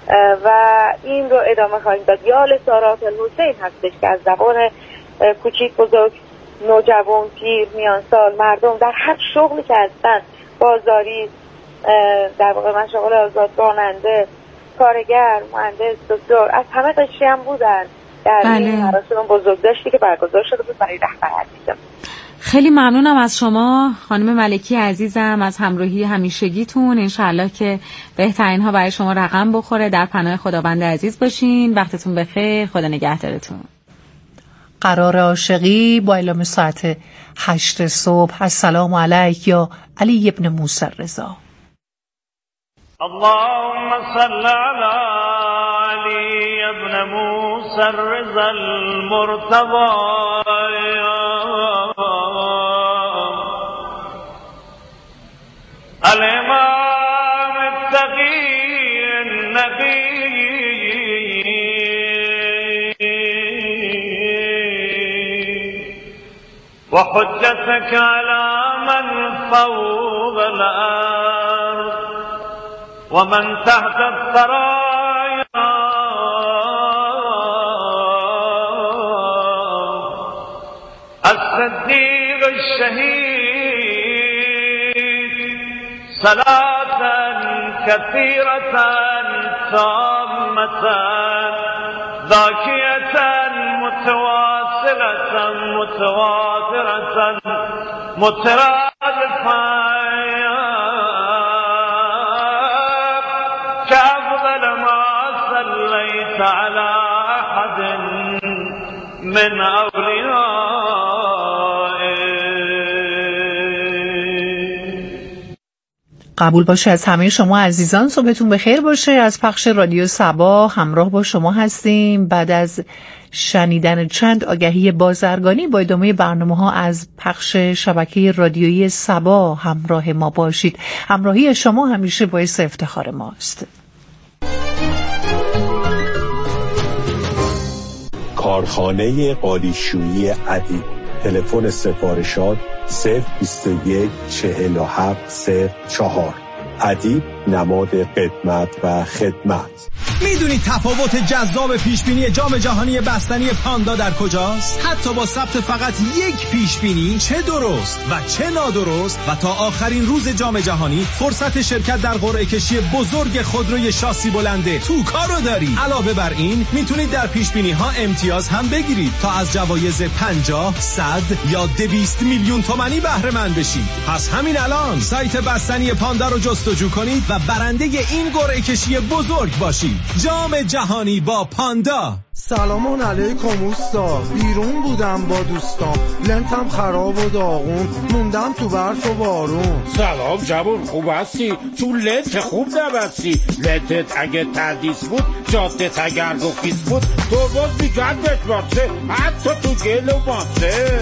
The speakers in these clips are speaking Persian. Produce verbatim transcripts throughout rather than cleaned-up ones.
و این رو ادامه خواهیم داد. یال سارات الحسین هستش که از زبان کوچیک بزرگ، نوجوان، پیر، میان سال، مردم در هر شغلی که هستن، بازاری، در واقع مشاغل آزاد، راننده، کارگر، مهندس، دکتر، از همه قشری هم بودن در بله. این مراسم بزرگداشتی که برگزار شده بود برای رهبر عزیزم. خیلی ممنونم از شما خانم ملکی عزیزم از همراهی همیشگیتون. انشالله که بهترین ها برای شما رقم بخوره. در پناه خداوند عزیز باشین. وقتتون بخیر. خدا نگهدارتون. قرار عاشقی با اعلام ساعت هشت صبح. السلام علیک یا علی ابن موسی رضا. اللهم صل على علی ابن موسی رضا المرتضى الامام التقی النقی وحجتك على من فوق الأرض ومن تحت الثرى الصديق الشهيد صلاة كثيرة تامة ذاكية متواصلة متواترة مترادفة كأفضل ما صليت على أحد من قبول باشه از همه شما عزیزان. صبحتون بخیر باشه. از پخش رادیو صبا همراه با شما هستیم. بعد از شنیدن چند آگهی بازرگانی با ادامه برنامه ها از پخش شبکه رادیویی صبا همراه ما باشید. همراهی شما همیشه باعث افتخار ماست. کارخانه قالیشویی ادیب. تلفن سفارشات صفر بیست و یک چهل و هفت صفر چهار. ادیب نماد قدمت و خدمت. میدونی تفاوت جذاب پیشبینی جام جهانی بستنی پاندا در کجاست؟ حتی با ثبت فقط یک پیشبینی چه درست و چه نادرست و تا آخرین روز جام جهانی فرصت شرکت در قرعه کشی بزرگ خودروی شاسی بلنده توکا رو داری. علاوه بر این میتونید در پیشبینی ها امتیاز هم بگیرید تا از جوایز پنجاه، صد یا دویست میلیون تومانی بهره مند بشید. پس همین الان سایت بستنی پاندا رو جستجو کنید و برنده این قرعه کشی بزرگ باشید. جام جهانی با پاندا. سلام علیکم اوستا. بیرون بودم با دوستام، لنتم خراب و داغون، موندم تو برف و بارون. سلام جوون، خوب هستی؟ تو لنت خوب نبستی. لنتت اگه تردیس بود، جادت اگر رخیص بود، تو باز بی جدت باشه، حتی تو گل و باشه.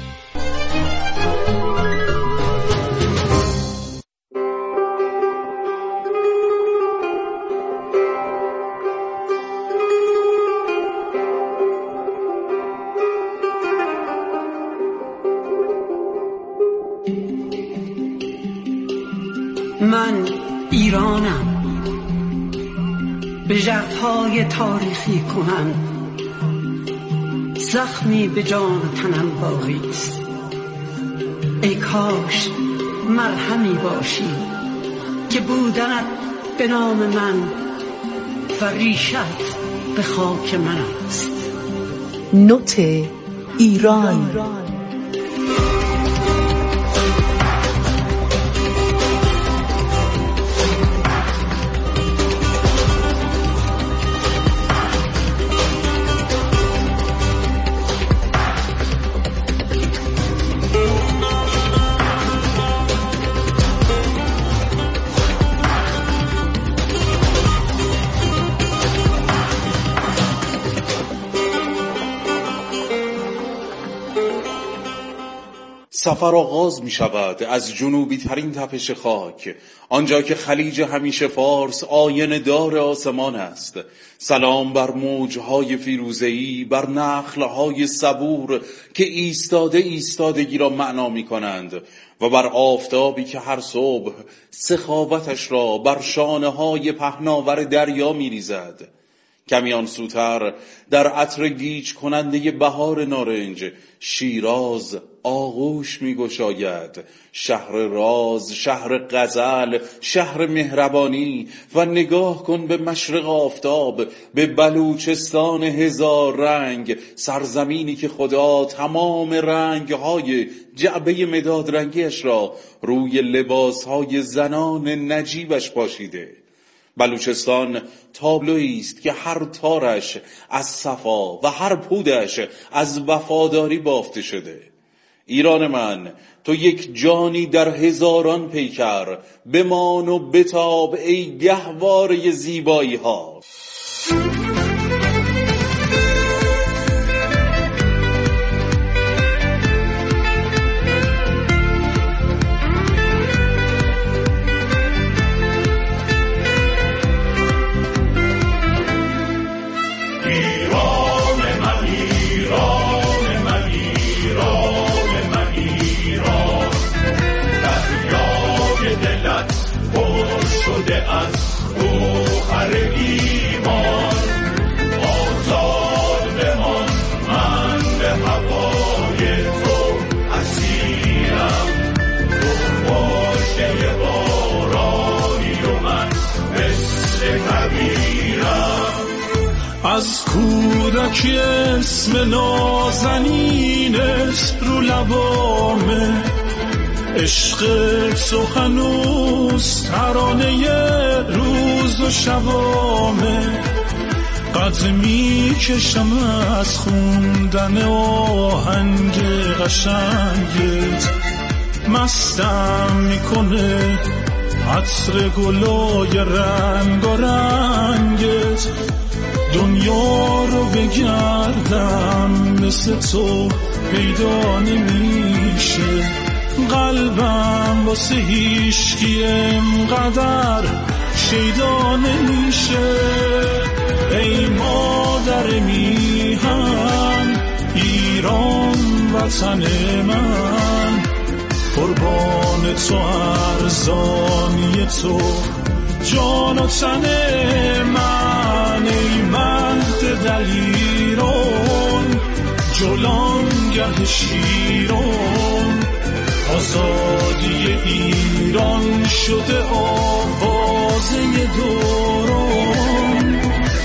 من ایرانم، به ژرفای تاریخی کنم زخمی به جان تنم باقی است. ای کاش مرهمی باشی که بودنت به نام من و ریشت به خاک من است. نوت ایران. سفر آغاز می شود از جنوبی ترین تپش خاک، آنجا که خلیج همیشه فارس آینه دار آسمان است. سلام بر موجهای فیروزه‌ای، بر نخلهای صبور که ایستاده ایستادگی را معنا می کنند و بر آفتابی که هر صبح سخاوتش را بر شانه های پهناور دریا می ریزد. کمی آن سوتر در عطر گیج کننده بهار نارنج شیراز آغوش می گشاید، شهر راز، شهر غزل، شهر مهربانی. و نگاه کن به مشرق آفتاب، به بلوچستان هزار رنگ، سرزمینی که خدا تمام رنگهای جعبه مداد رنگیش را روی لباسهای زنان نجیبش پاشیده. بلوچستان تابلویی است که هر تارش از صفا و هر پودش از وفاداری بافته شده. ایران من، تو یک جانی در هزاران پیکر، بمان و بتاب ای گهواره زیبایی ها. از کودکی اسم نازنینت رو لبامه، عشق تو هنوز ترانه روز و شبامه. قد می کشم از خوندن آهنگ قشنگت، مستم میکنه عطر گلای رنگ و رنگت. دنیا رو بگردم مثل تو پیدا نمیشه، قلبم واسه هیچکی انقدر شیدا نمیشه. ای مادر میهن ایران وطن من، قربان تو ارزانی تو جان و تن من. ای مهد دلیران جولانگه شیران، آزادی ایران شده آوازه دوران.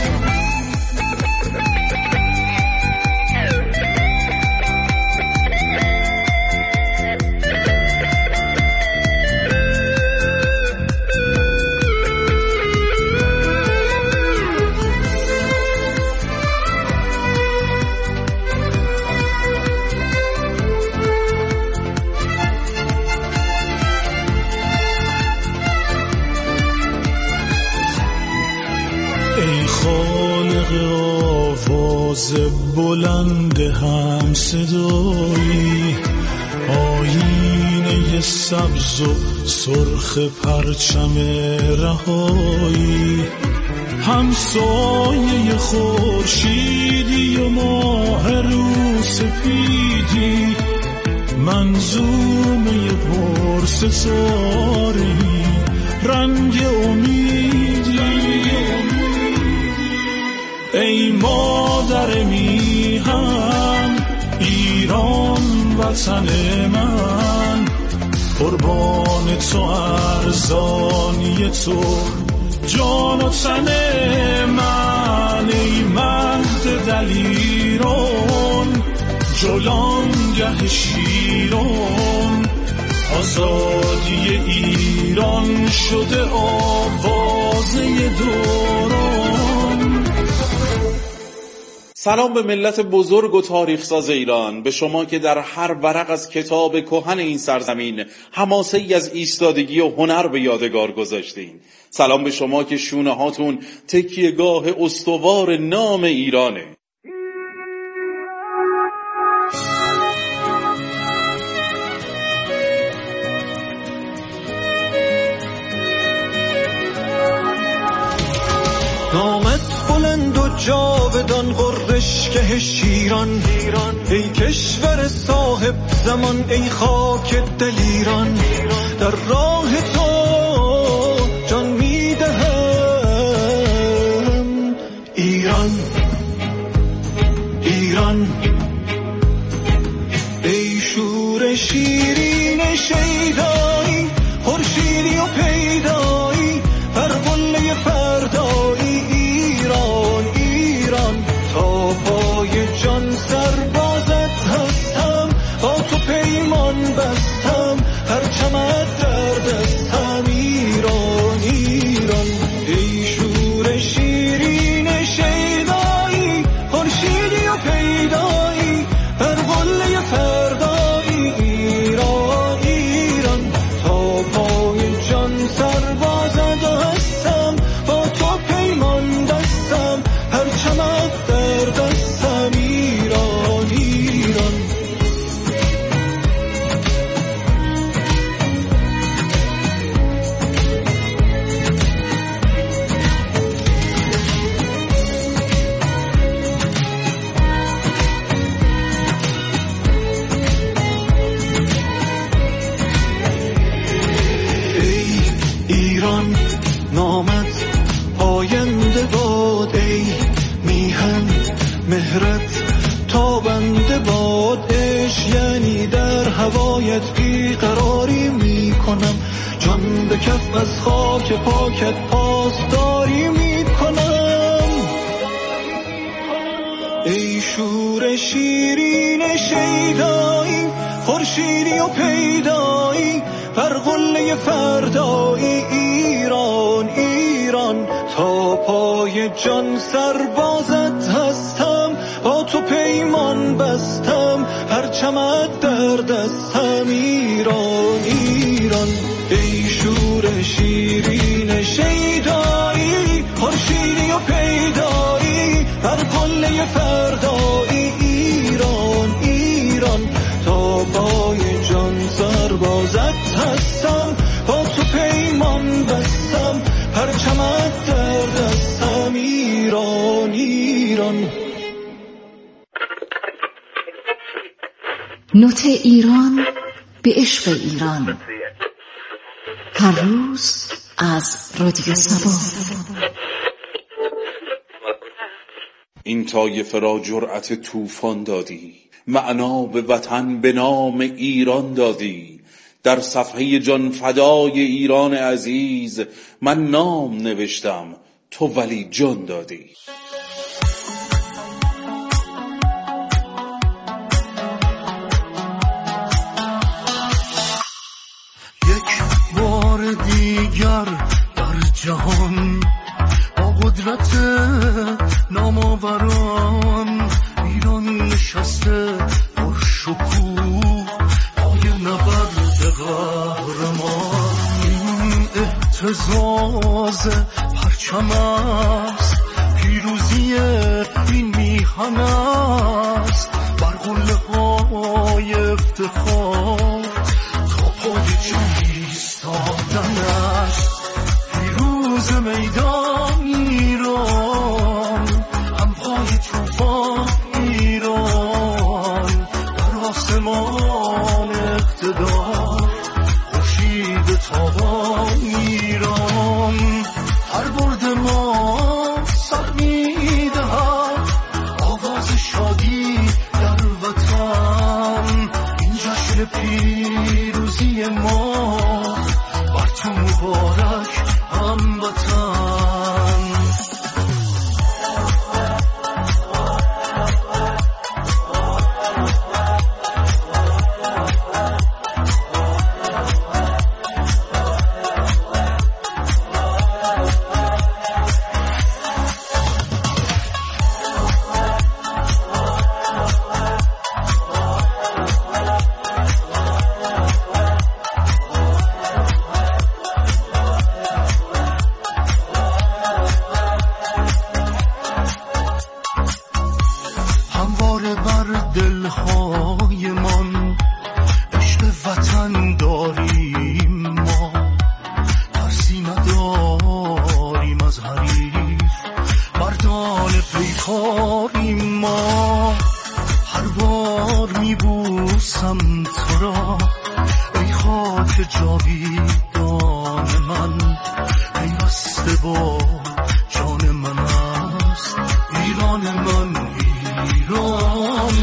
آواز بلند هم صدایی، آینه سبز و سرخ پرچم رهایی، همسایه خورشیدی و ماه رو سپیدی، منظومه پرستاری، رنگ امیدی. ای مادر میهن ایران وطن من، قربان تو ارزانی تو جان و تن من. ای مهد دلیران جولانگه شیران، آزادی ایران شده آوازه دوران. سلام به ملت بزرگ و تاریخ ساز ایران، به شما که در هر ورق از کتاب کهن این سرزمین حماسه ای از ایستادگی و هنر به یادگار گذاشتین. سلام به شما که شونه هاتون تکیهگاه استوار نام ایرانه. نامت بلند و جاودان غرشگه شیران، ای کشور صاحب زمان، ای خاک دل ایران. در راه تو جان میدهم ایران، ایران. ای شور شیرین شیدایی، خورشیدی و پیدایی، پروانه فردایی، ایران، ایران. تا پای جان سربازت هستم، با تو پیمان بستم، پرچمت در دستم، ایران، ایران. ای شور شیرین شیدایی، خورشیدی و پیدایی، پروانه فردایی، ایران، ایران. تا پای جان سربازت هستم، با تو پیمان بستم، پرچمت در دستم، ایران، ایران. ایران نامت پاینده باد، ای میهن مهرت تابنده باد. عشق یعنی در هوایت بیقراری میکنم، جان به کف از خاک پاکت پاسداری میکنم. ای شور شیرین شیدایی، خورشیدی و پیدایی، پرغله فردایی، ایران، ایران. تا پای جان سربازت هستم، با تو پیمان بستم، پرچمت در دستم، ایران، ایران. ای شور شیرین شیدایی، خورشیدی و پیدایی، پرغله فردایی، ایران، ایران. تا پای جان سربازت هستم، با تو پیمان بستم، پرچمت در دستم، ایران، ایران. نوت ایران به عشق ایران، هر روز از رادیو صبا. این طایفه را جرأت طوفان دادی، معنا به وطن به نام ایران دادی. در صفحه جان فدای ایران عزیز، من نام نوشتم تو ولی جان دادی. یک بار دیگر در جهان، با قدرت نامآوران، ایران نشسته پرشکوه پای نبرد قهرمان. این اهتزاز پرچم است، پیروزی این میهن است، بر قله های افتخار تا پای جان ایستادن است. پیروز میدان ایران، هم پای طوفان ایران، در آسمان اقتدار خورشید تابان ایران. هر برد ما سر می‌دهد آواز شادی در وطن. این جشن پیروزی ما بر تو مبارک هموطن. خاریم ما، هر بار میبوسم تو را ای خاک جاویدان من، پیوسته با جان من است ایران من، ایران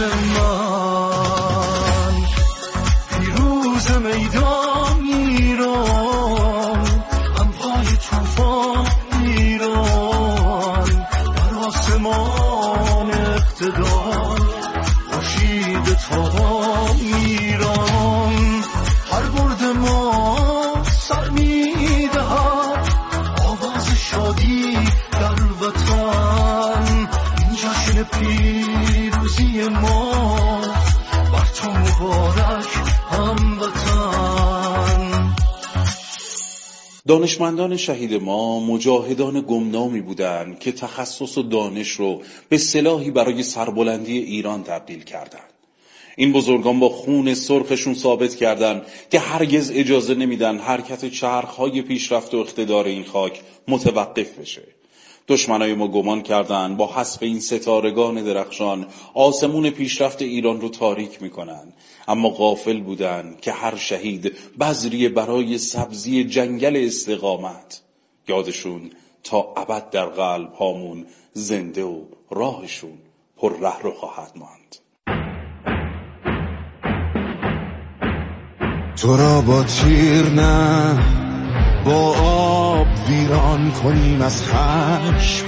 من. پیروز میدان ایران، همهای توفان ایران، بر آسمان اقتدار خورشید تابان ایران. هر برد ما سر میدهد آواز شادی در وطن، این جشن پیروزی ما، بر تو مبارک هموطن. دانشمندان شهید ما مجاهدان گمنامی بودند که تخصص و دانش رو به سلاحی برای سربلندی ایران تبدیل کردند. این بزرگان با خون سرخشون ثابت کردند که هرگز اجازه نمیدن حرکت چرخهای پیشرفت و اقتدار این خاک متوقف بشه. دشمنای ما گمان کردند با حذف این ستارگان درخشان آسمون پیشرفت ایران رو تاریک میکنن، اما غافل بودند که هر شهید بذری برای سبزی جنگل استقامت. یادشون تا ابد در قلب هامون زنده و راهشون پر ره رو خواهد ماند. تو را با تیر نه با آب ویران کنیم از خشم،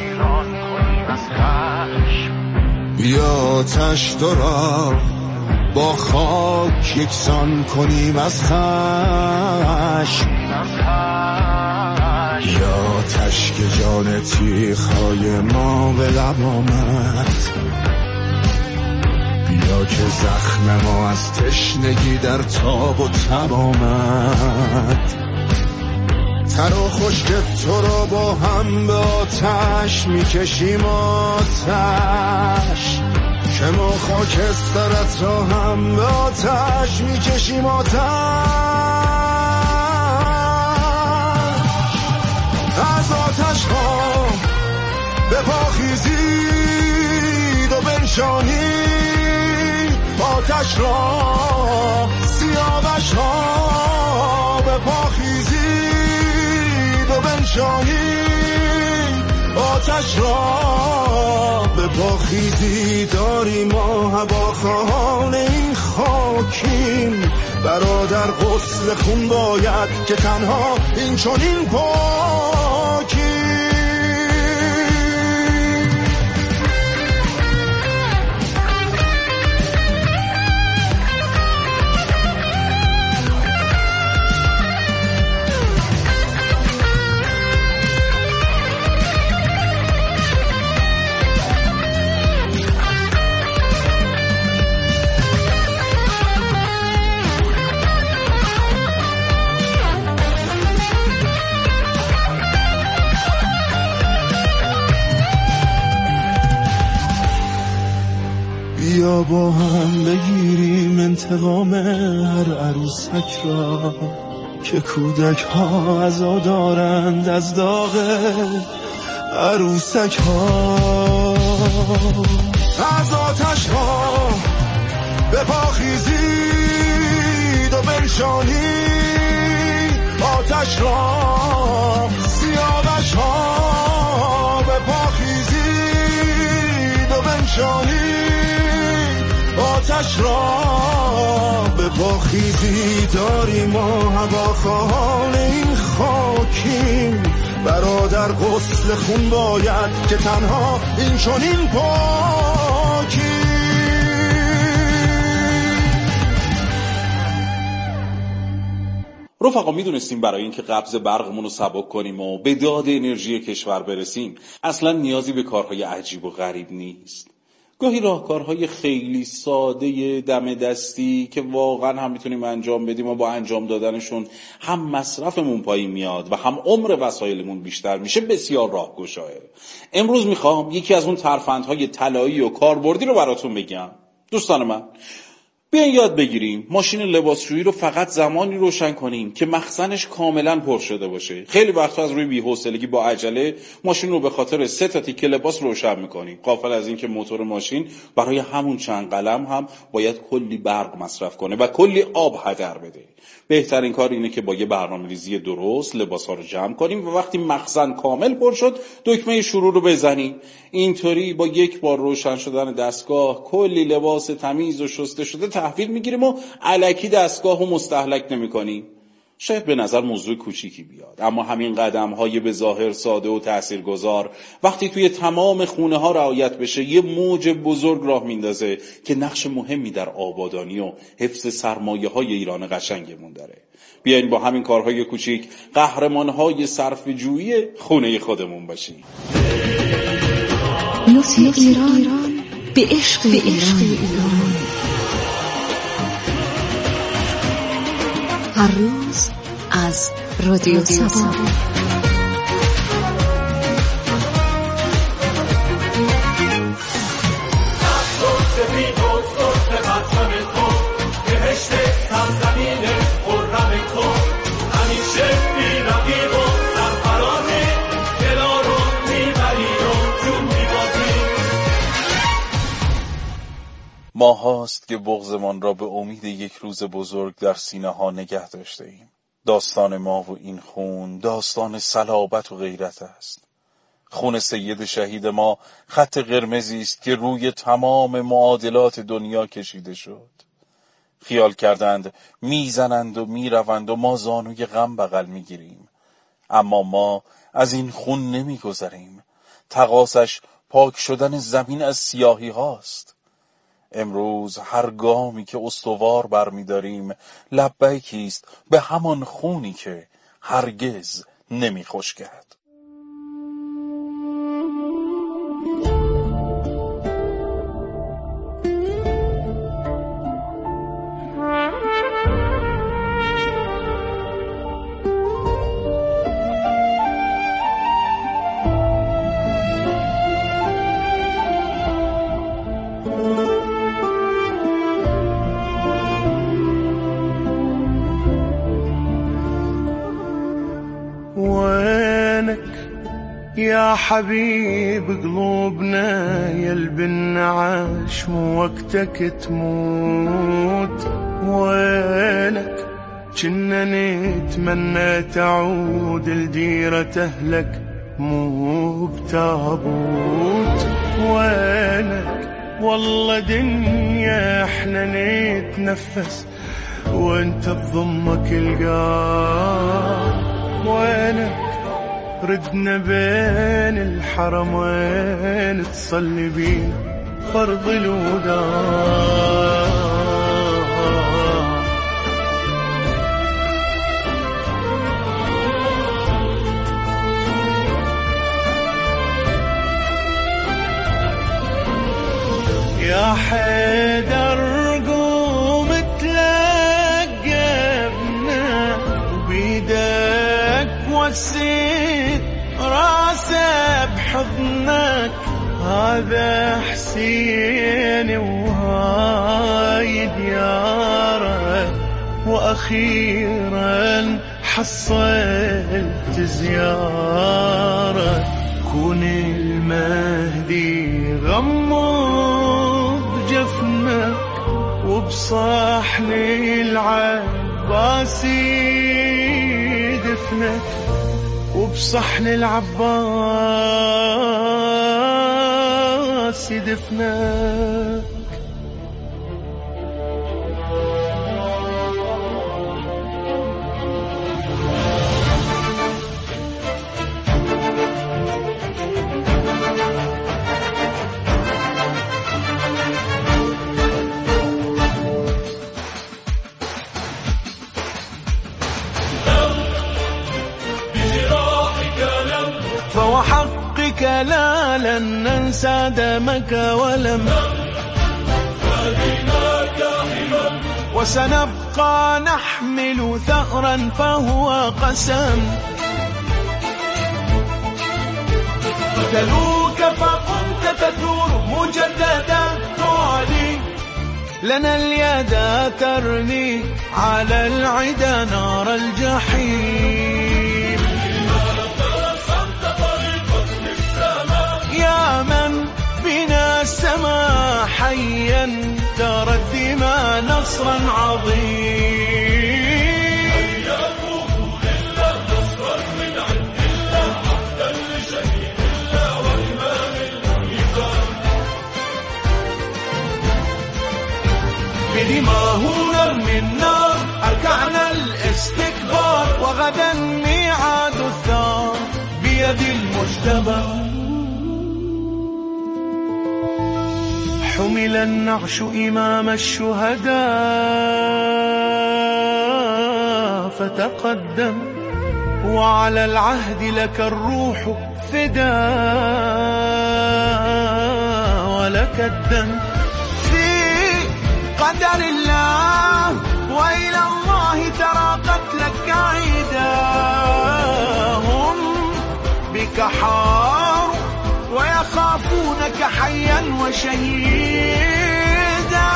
بیا آتش تو را با خاک یکسان کنیم از خشم. یا آتش که جان تیغ‌های ما به لب آمد، بیا که زخم ما از تشنگی در تاب و تب آمد. تر و خشک تو را با هم به آتش میکشیم آتش، که ما خاکسترت را هم به آتش میکشیم آتش. از آتش ها به پا خیزید و بنشانید آتش را، سیاوش ها به پا خیزید و بنشانید آتش را. به پا خیزید داریم ما هواخواهان این خاکیم، برادر غسل خون باید که تنها این چنین پاکیم. بیا با هم بگیریم انتقام هر عروسک را، که کودک ها عزا دارند از داغ عروسک ها. از آتش ها به پا خیزید و بنشانید آتش را، سیاوش ها به پا خیزید و بنشانید آتش را. به پا خیزی داریم ما هواخواهان این خاکیم، برادر غسل خون باید که تنها این چنین پاکیم. رفقا میدونستیم برای اینکه قبض برقمون رو سبک کنیم و به داد انرژی کشور برسیم اصلا نیازی به کارهای عجیب و غریب نیست. گاهی راهکارهای خیلی ساده دم دستی که واقعا هم میتونیم انجام بدیم و با انجام دادنشون هم مصرفمون پایین میاد و هم عمر وسایلمون بیشتر میشه بسیار راهگشاه. امروز میخوام یکی از اون ترفندهای طلایی و کاربردی رو براتون بگم. دوستان من، بیاین یاد بگیریم ماشین لباسشویی رو فقط زمانی روشن کنیم که مخزنش کاملا پر شده باشه. خیلی وقتا از روی بی‌حوصلگی با عجله ماشین رو به خاطر سه تا تیکه لباس روشن میکنیم، غافل از این که موتور ماشین برای همون چند قلم هم باید کلی برق مصرف کنه و کلی آب هدر بده. بهترین کار اینه که با یه برنامه‌ریزی درست لباس‌ها رو جمع کنیم و وقتی مخزن کامل پر شد دکمه شروع رو بزنیم. اینطوری با یک بار روشن شدن دستگاه کلی لباس تمیز و شسته شده تحویل میگیریم و الکی دستگاه رو مستهلک نمی‌کنیم. شاید به نظر موضوع کوچیکی بیاد، اما همین قدم‌های به ظاهر ساده و تاثیرگذار وقتی توی تمام خونه‌ها رعایت بشه یه موج بزرگ راه میندازه که نقش مهمی در آبادانی و حفظ سرمایه‌های ایران قشنگمون داره. بیاین با همین کارهای کوچیک قهرمان‌های صرفه‌جویی خونه خودمون باشیم. لطف ایران به عشق ایران. هر روز از رادیو سبا. ما هاست که بغضمان را به امید یک روز بزرگ در سینه ها نگه داشته ایم. داستان ما و این خون داستان صلابت و غیرت است. خون سید شهید ما خط قرمزی است که روی تمام معادلات دنیا کشیده شد. خیال کردند میزنند و میروند و ما زانوی غم بغل میگیریم، اما ما از این خون نمیگذریم. تقاصش پاک شدن زمین از سیاهی هاست. امروز هر گامی که استوار برمی‌داریم لبیکی است به همان خونی که هرگز نمی‌خشکد. يا حبيب قلوبنا يلبي النعاش ووقتك تموت، وينك كنا نتمنى تعود لديرة أهلك مو بتابوت، وينك والله دنيا احنا نتنفس وانت بضمك القاع، وينك ردنا بين الحرمين تصلي بينا فرض الوداع. يا حيدر قوم تلقبنا وبيدك وسيد راسه بحضنك، هذا حسين وهاي دياره واخيرا حصلت زياره، كون المهدي غمض جفنك وبصحن العباسي دفنك، وبصحن العباس دفنك. فوحقك لا لن ننسى دمك ولم وسنبقى نحمل ثأرا فهو قسم، قتلوك فقمت تثور مجددا تعلي لنا اليد ترمي على العدا نار الجحيم. يا من بنا السما حيا ترى الدماء نصرا عظيم. بدماؤنا من نار أركعنا الاستكبار، وغدا ميعاد الثار بيد المجتبى. حمل النعش إمام الشهداء فتقدم، وعلى العهد لك الروح فداء ولك الدم. قدر الله وإلى الله ترى قتلك عيداهم، بك حار ويخافونك حيا وشهيدا.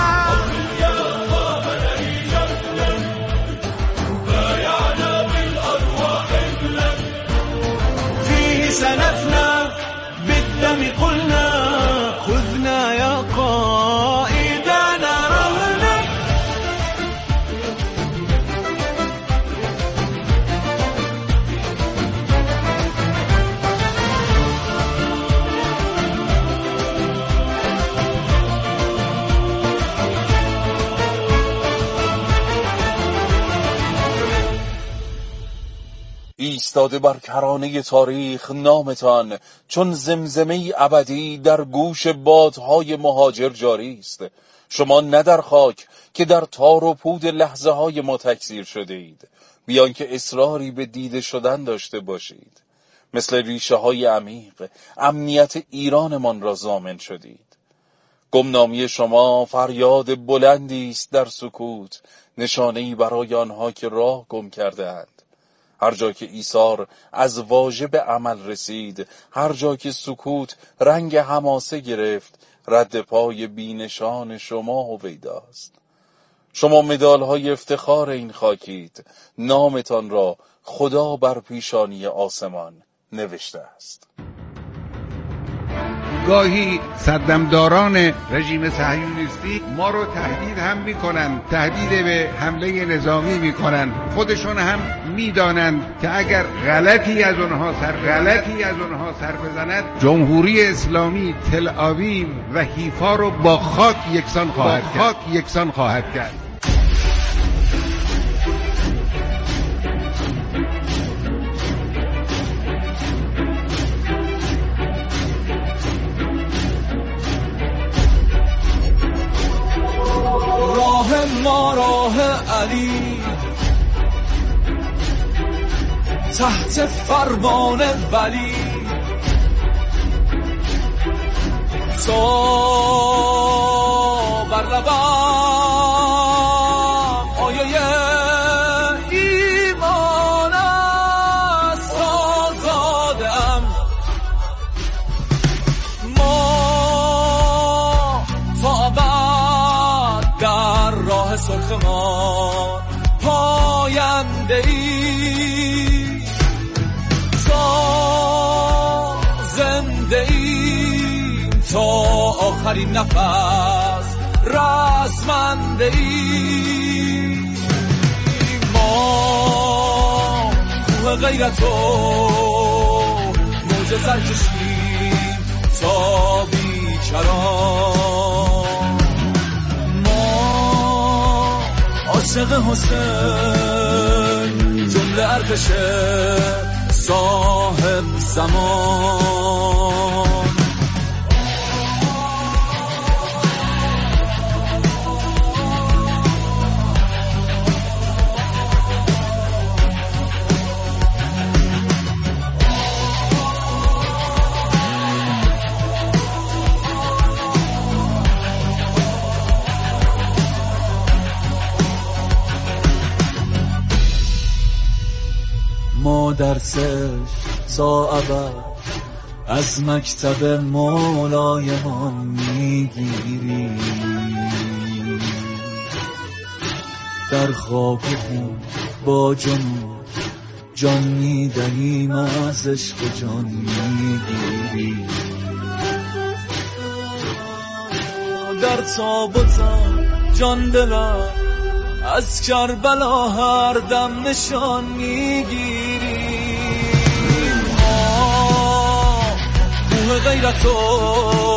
فيه سنفنى بالدم قلنا خذنا يا قائدنا رهنا. ایستاده بر کرانه تاریخ نامتان چون زمزمه ابدی در گوش بادهای مهاجر جاری است. شما نه در خاک که در تار و پود لحظه های ما تکثیر شده اید، بیان که اصراری به دیده شدن داشته باشید. مثل ریشه های عمیق امنیت ایرانمان را ضامن شدید. گمنامی شما فریاد بلندی است در سکوت، نشانه‌ای برای آنها که راه گم کرده‌اند. هر جا که ایثار از واژه به عمل رسید، هر جا که سکوت رنگ حماسه گرفت، رد پای بینشان شما هویداست. شما مدال‌های افتخار این خاکید، نامتان را خدا بر پیشانی آسمان نوشته است. گاهی صدمداران رژیم صهیونیستی ما رو تهدید هم میکنن، تهدید به حمله نظامی میکنن. خودشون هم میدانند که اگر غلطی از اونها سر غلطی از اونها سر بزند، جمهوری اسلامی تل آویو و حیفا رو با خاک یکسان خواهد کرد. خاک یکسان خواهد کرد. ما راه علی تحت فرمان ولی، تو بر لبم آیه ایمان است آزادم. ما تا ابد در راه سرخ ما پاینده ای، تا زنده ای تا آخرین نفس رزمنده ای. ما کوه غیرت و موج سر کشیم تا بیکران. ما عاشق حسین جمله ارتش صاحب زمان. ما درسش تا ابد از مکتب مولایمان میگیریم. در خاک و خون با جنون جان میدهیم از عشق جان میگیریم در تاب و تاب جان دلم از کربلا هر دم نشان میگیریم ما کوه غیرت